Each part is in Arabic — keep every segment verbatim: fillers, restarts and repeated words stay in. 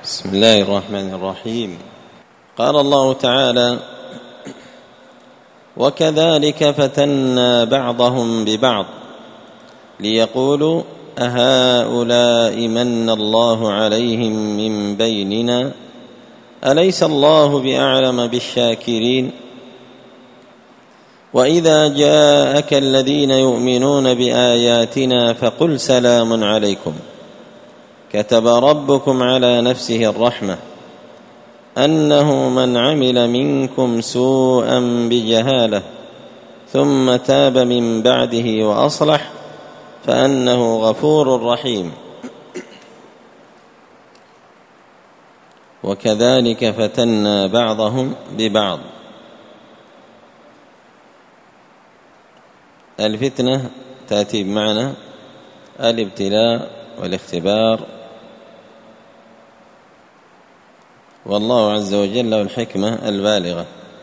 بسم الله الرحمن الرحيم. قال الله تعالى: وكذلك فتنا بعضهم ببعض ليقولوا أهؤلاء من الله عليهم من بيننا أليس الله بأعلم بالشاكرين. وإذا جاءك الذين يؤمنون بآياتنا فقل سلام عليكم كتب ربكم على نفسه الرحمة أنه من عمل منكم سوءا بجهالة ثم تاب من بعده وأصلح فأنه غفور رحيم. وكذلك فتنا بعضهم ببعض. الفتنة تأتي بمعنى الابتلاء والاختبار، والله عز وجل له الحكمة البالغة.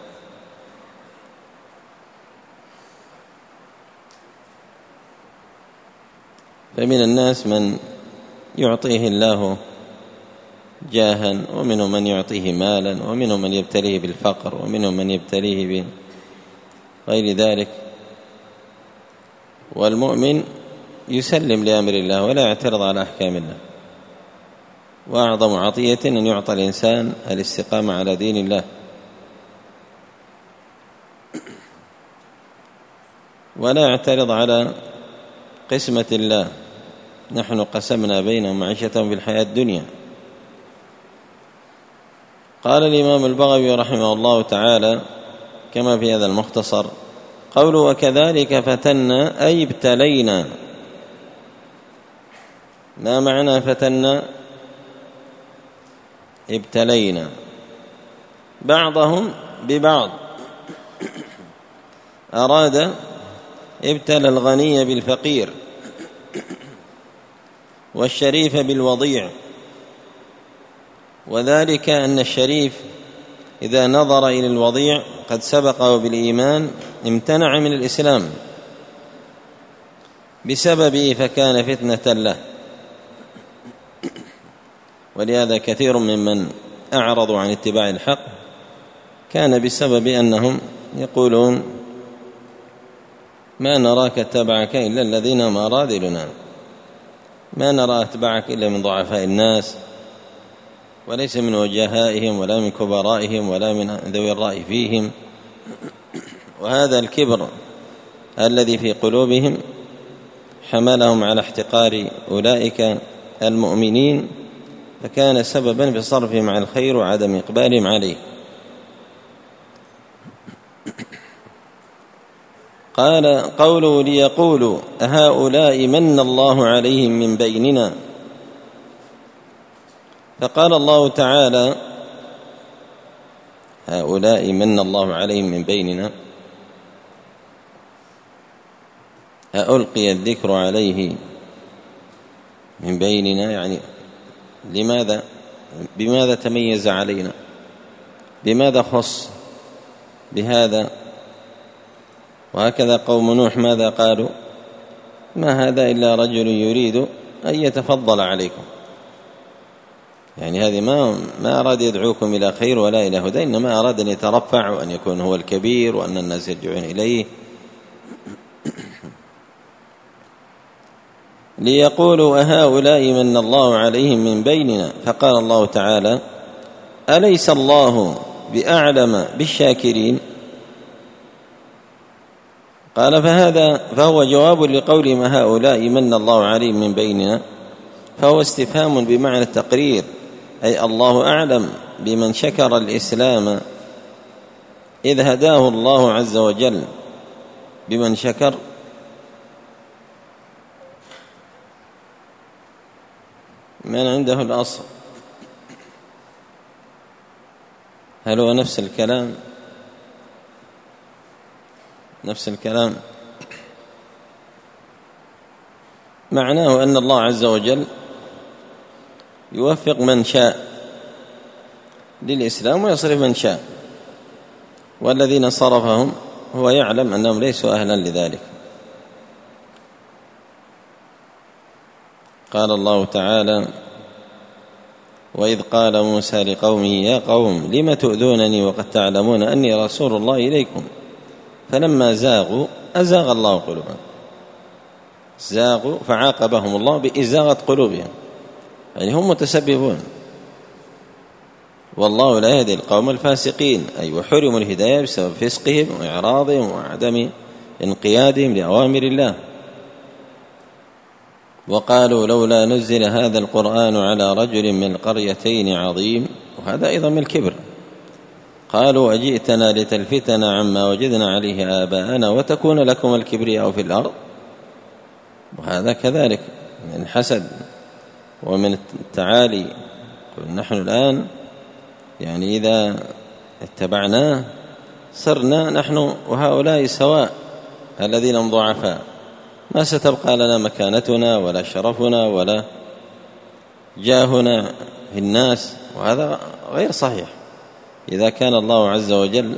فمن الناس من يعطيه الله جاها، ومنهم من يعطيه مالا، ومنهم من يبتليه بالفقر، ومنهم من يبتليه بغير ذلك. والمؤمن يسلم لأمر الله ولا يعترض على أحكام الله. وأعظم عطية أن يعطى الإنسان الاستقامة على دين الله، ولا يعترض على قسمة الله. نحن قسمنا بينهم معيشتهم في الحياة الدنيا. قال الإمام البغوي رحمه الله تعالى كما في هذا المختصر قوله: وكذلك فتنا أي ابتلينا. ما معنى فتنا؟ ابتلينا بعضهم ببعض. أراد ابتلى الغني بالفقير والشريف بالوضيع، وذلك أن الشريف إذا نظر إلى الوضيع قد سبقه بالإيمان امتنع من الإسلام بسببه فكان فتنة له. ولهذا كثير ممن أعرضوا عن اتباع الحق كان بسبب أنهم يقولون: ما نراك اتبعك إلا الذين هم أراذلنا، ما نرى اتبعك إلا من ضعفاء الناس، وليس من وجهائهم ولا من كبرائهم ولا من ذوي الرأي فيهم. وهذا الكبر الذي في قلوبهم حملهم على احتقار أولئك المؤمنين، فكان سببا في صرفهم عن الخير وعدم إقبالهم عليه. قال قوله: ليقولوا أهؤلاء من الله عليهم من بيننا. فقال الله تعالى: هؤلاء من الله عليهم من بيننا، ألقي الذكر عليه من بيننا، يعني لماذا بماذا تميز علينا؟ بماذا خص بهذا؟ وهكذا قوم نوح ماذا قالوا؟ ما هذا إلا رجل يريد أن يتفضل عليكم. يعني هذه ما ما أراد يدعوكم إلى خير ولا إلى هدى، إنما أراد أن يترفع وأن يكون هو الكبير وأن الناس يرجعون إليه. ليقولوا أهؤلاء من الله عليهم من بيننا. فقال الله تعالى: أليس الله بأعلم بالشاكرين. قال: فهذا فهو جواب لقولهم هؤلاء من الله عليهم من بيننا، فهو استفهام بمعنى التقرير، أي الله أعلم بمن شكر الإسلام إذ هداه الله عز وجل. بمن شكر من عنده الأصل، هل هو نفس الكلام؟ نفس الكلام معناه أن الله عز وجل يوفق من شاء للإسلام ويصرف من شاء، والذين صرفهم هو يعلم أنهم ليسوا أهلا لذلك. قال الله تعالى: وإذ قال موسى لقومه يا قوم لم تؤذونني وقد تعلمون أني رسول الله إليكم فلما زاغوا أزاغ الله قلوبهم. زاغوا فعاقبهم الله بإزاغة قلوبهم، يعني هم متسببون، والله لا يهدي القوم الفاسقين، أي وحرموا الهداية بسبب فسقهم وإعراضهم وعدم انقيادهم لأوامر الله. وقالوا لولا نزل هذا القرآن على رجل من القريتين عظيم، وهذا أيضا من الكبر. قالوا أجئتنا لتلفتنا عما وجدنا عليه آباءنا وتكون لكم الكبرياء في الأرض، وهذا كذلك من الحسد ومن التعالي. نحن الآن يعني إذا اتبعناه صرنا نحن وهؤلاء سواء، الذين هم ضعفاء، ما ستبقى لنا مكانتنا ولا شرفنا ولا جاهنا في الناس، وهذا غير صحيح. إذا كان الله عز وجل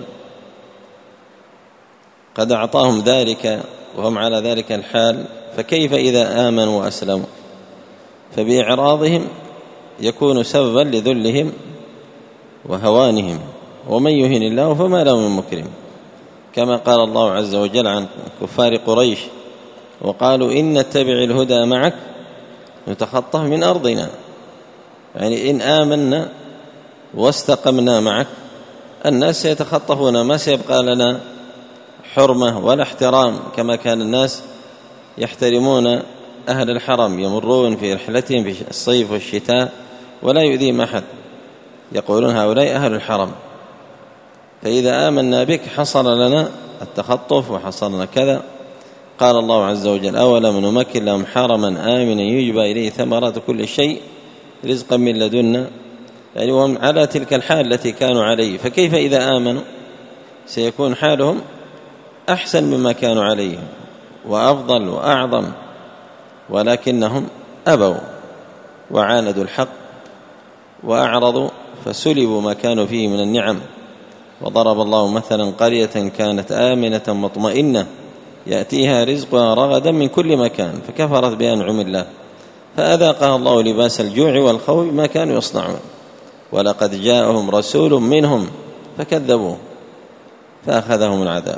قد أعطاهم ذلك وهم على ذلك الحال، فكيف إذا آمنوا وأسلموا؟ فبإعراضهم يكون سببا لذلهم وهوانهم، ومن يهن الله فما له من مكرم، كما قال الله عز وجل عن كفار قريش وقالوا إن نتبع الهدى معك نتخطف من أرضنا، يعني إن آمنا واستقمنا معك الناس سيتخطفون، ما سيبقى لنا حرمة ولا احترام، كما كان الناس يحترمون أهل الحرم، يمرون في رحلتهم في الصيف والشتاء ولا يؤذيهم أحد، يقولون هؤلاء أهل الحرم. فإذا آمنا بك حصل لنا التخطف وحصل لنا كذا. قال الله عز وجل أولم نمكن لهم حرما آمنا يجبى إليه ثمرات كل شيء رزقا من لدنا، يعني وهم على تلك الحال التي كانوا عليه، فكيف إذا آمنوا؟ سيكون حالهم أحسن مما كانوا عليه وأفضل وأعظم، ولكنهم أبوا وعاندوا الحق وأعرضوا فسلبوا ما كانوا فيه من النعم. وضرب الله مثلا قرية كانت آمنة مطمئنة يأتيها رزقها رغدا من كل مكان فكفرت بأنعم الله فأذاقها الله لباس الجوع والخوف بما كانوا يصنعون، ولقد جاءهم رسول منهم فكذبوه فأخذهم العذاب.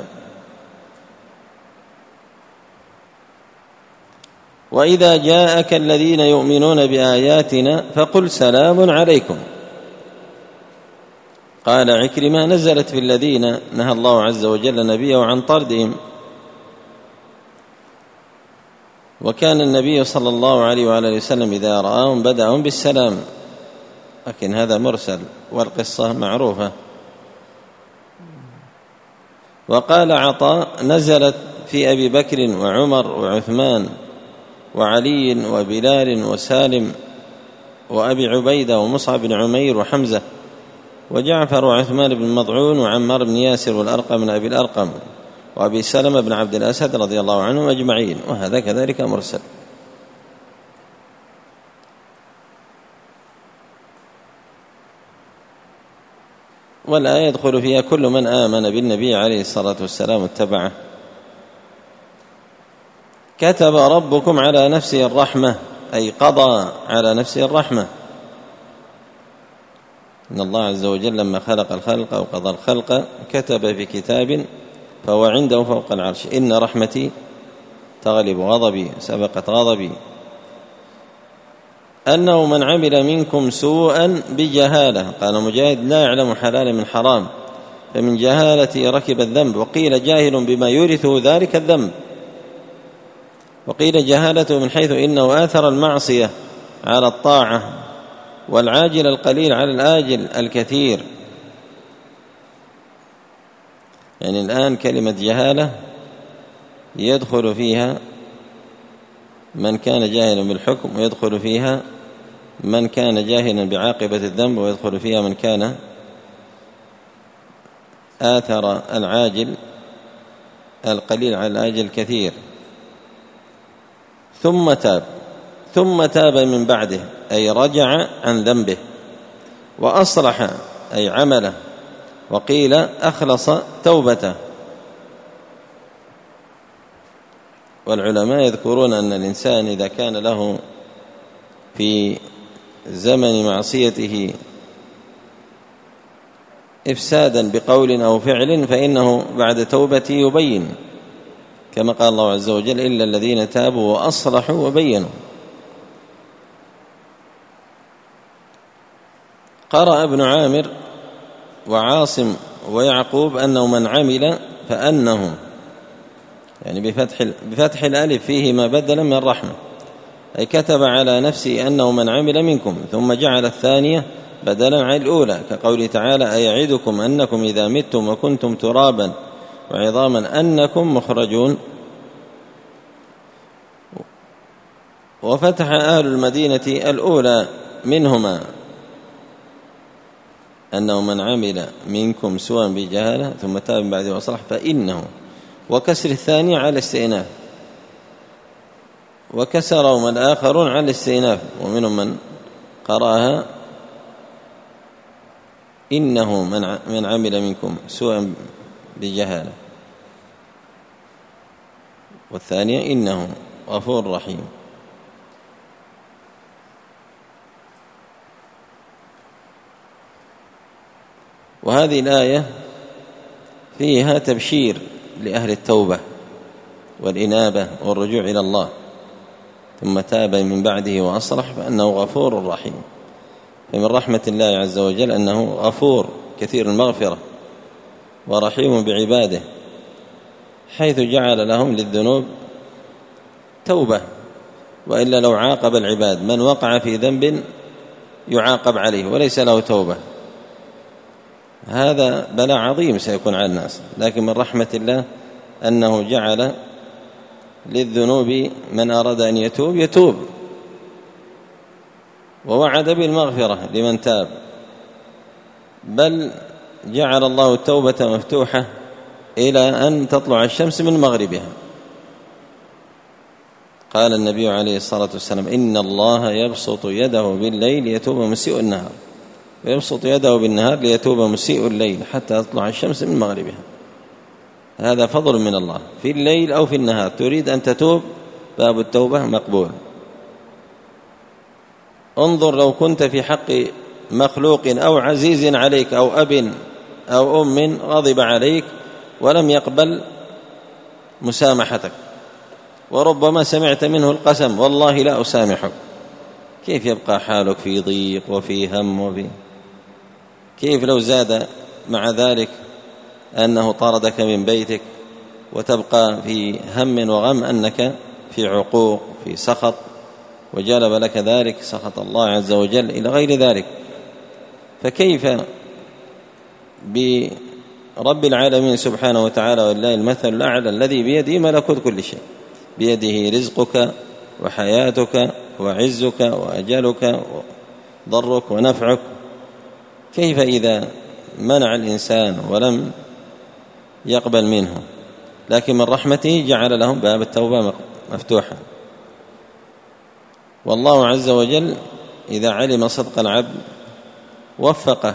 وإذا جاءك الذين يؤمنون بآياتنا فقل سلام عليكم. قال عكرمة نزلت في الذين نهى الله عز وجل نبيه عن طردهم، وكان النبي صلى الله عليه وآله وسلم إذا رآهم بدأهم بالسلام، لكن هذا مرسل والقصة معروفة. وقال عطاء نزلت في أبي بكر وعمر وعثمان وعلي وبلال وسالم وأبي عبيدة ومصعب بن عمير وحمزة وجعفر وعثمان بن مضعون وعمار بن ياسر والأرقم بن أبي الأرقم وأبي سلمة بن عبد الأسد رضي الله عنهم أجمعين، وهذا كذلك مرسل. والآية يدخل فيها كل من آمن بالنبي عليه الصلاة والسلام واتبعه. كتب ربكم على نفسه الرحمة، أي قضى على نفسه الرحمة. إن الله عز وجل لما خلق الخلق أو قضى الخلق كتب في كتاب فهو عنده فوق العرش إن رحمتي تغلب غضبي سبقت غضبي، أنه من عمل منكم سوءا بجهالة، قال مجاهد لا يعلم حلال من حرام فمن جهالة ركب الذنب، وقيل جاهل بما يورثه ذلك الذنب، وقيل جهالته من حيث إنه آثر المعصية على الطاعة والعاجل القليل على الآجل الكثير. يعني الآن كلمة جهالة يدخل فيها من كان جاهلا بالحكم، ويدخل فيها من كان جاهلا بعاقبة الذنب، ويدخل فيها من كان آثر العاجل القليل على الآجل الكثير. ثم تاب ثم تاب من بعده، أي رجع عن ذنبه، وأصلح أي عمله، وقيل أخلص توبته. والعلماء يذكرون أن الإنسان إذا كان له في زمن معصيته إفسادا بقول أو فعل فإنه بعد توبته يبين، كما قال الله عز وجل: إلا الذين تابوا وأصلحوا وبينوا. قرأ ابن عامر وعاصم ويعقوب أنه من عمل فأنه، يعني بفتح, بفتح الألف فيهما بدلا من رحمة، أي كتب على نفسه أنه من عمل منكم، ثم جعل الثانية بدلا عن الأولى، كقوله تعالى: أيعدكم أنكم إذا متم وكنتم ترابا وعظاما أنكم مخرجون. وفتح أهل المدينة الأولى منهما أنه من عمل منكم سوءا بجهالة ثم تاب من بعده وأصلح فإنه، وكسر الثانية على الاستئناف، وكسرهم الآخرون على الاستئناف، ومنهم من قرأها إنه من عمل منكم سوءا بجهالة، والثانية إنه غفور رحيم. وهذه الآية فيها تبشير لأهل التوبة والإنابة والرجوع إلى الله، ثم تاب من بعده وأصلح فأنه غفور رحيم. فمن رحمة الله عز وجل أنه غفور كثير المغفرة ورحيم بعباده، حيث جعل لهم للذنوب توبة، وإلا لو عاقب العباد من وقع في ذنب يعاقب عليه وليس له توبة، هذا بلاء عظيم سيكون على الناس. لكن من رحمة الله أنه جعل للذنوب من أراد أن يتوب يتوب، ووعد بالمغفرة لمن تاب، بل جعل الله التوبة مفتوحة إلى أن تطلع الشمس من مغربها. قال النبي عليه الصلاة والسلام: إن الله يبسط يده بالليل ليتوب مسيء النهار، ويبسط يده بالنهار ليتوب مسيء الليل حتى تطلع الشمس من مغربها. هذا فضل من الله، في الليل أو في النهار تريد أن تتوب باب التوبة مقبول. انظر لو كنت في حق مخلوق أو عزيز عليك أو أب أو أم غضب عليك ولم يقبل مسامحتك، وربما سمعت منه القسم: والله لا أسامحك، كيف يبقى حالك في ضيق وفي هم وفي كيف لو زاد مع ذلك أنه طردك من بيتك وتبقى في هم وغم أنك في عقوق في سخط، وجلب لك ذلك سخط الله عز وجل إلى غير ذلك. فكيف برب العالمين سبحانه وتعالى ولله المثل الأعلى الذي بيده ملكوت كل شيء، بيده رزقك وحياتك وعزك وأجلك وضرك ونفعك، كيف إذا منع الإنسان ولم يقبل منه؟ لكن من رحمته جعل لهم باب التوبة مفتوحا. والله عز وجل إذا علم صدق العبد وفقه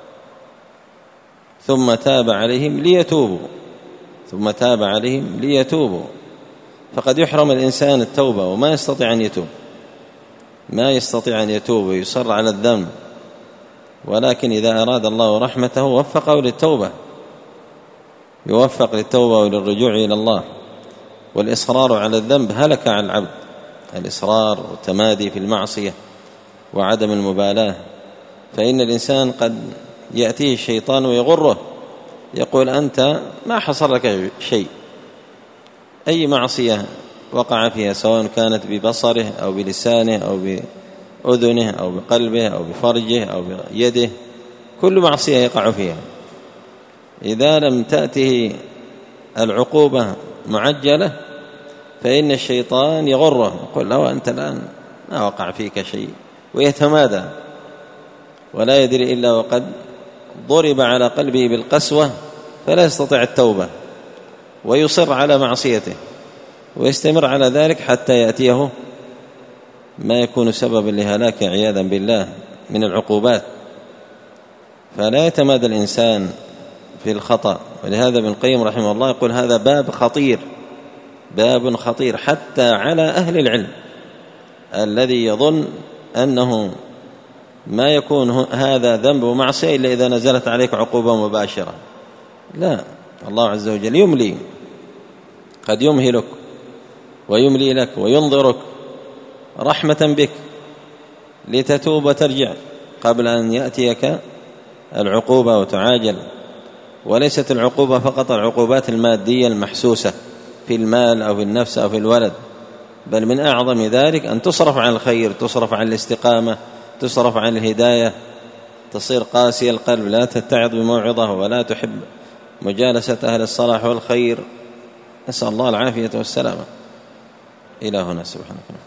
ثم تاب عليهم ليتوبوا ثم تاب عليهم ليتوبوا فقد يحرم الإنسان التوبة وما يستطيع أن يتوب ما يستطيع أن يتوب ويصر على الذنب، ولكن إذا أراد الله رحمته وفقه للتوبة، يوفق للتوبة وللرجوع إلى الله. والإصرار على الذنب هلك على العبد، الإصرار والتمادي في المعصية وعدم المبالاة. فإن الإنسان قد يأتيه الشيطان ويغره، يقول: أنت ما حصل لك شيء، أي معصية وقع فيها سواء كانت ببصره أو بلسانه أو بأذنه أو بقلبه أو بفرجه أو بيده، كل معصية يقع فيها إذا لم تأته العقوبة معجلة فإن الشيطان يغره، يقول له: أنت الآن ما وقع فيك شيء، ويتمادى ولا يدري إلا وقد ضرب على قلبه بالقسوة فلا يستطيع التوبة، ويصر على معصيته ويستمر على ذلك حتى يأتيه ما يكون سببا لهلاك عياذا بالله من العقوبات. فلا يتمادى الإنسان في الخطأ. ولهذا ابن القيم رحمه الله يقول: هذا باب خطير، باب خطير حتى على أهل العلم، الذي يظن أنه ما يكون هذا ذنب ومعصية إلا إذا نزلت عليك عقوبة مباشرة، لا، الله عز وجل يملي، قد يمهلك ويملي لك وينظرك رحمة بك لتتوب وترجع قبل أن يأتيك العقوبة وتعاجل. وليست العقوبة فقط العقوبات المادية المحسوسة في المال أو في النفس أو في الولد، بل من أعظم ذلك أن تصرف عن الخير، تصرف عن الاستقامة، تصرف عن الهداية، تصير قاسي القلب، لا تتعظ بموعظة ولا تحب مجالسة أهل الصلاح والخير. نسأل الله العافية والسلامة. إلى هنا سبحانك.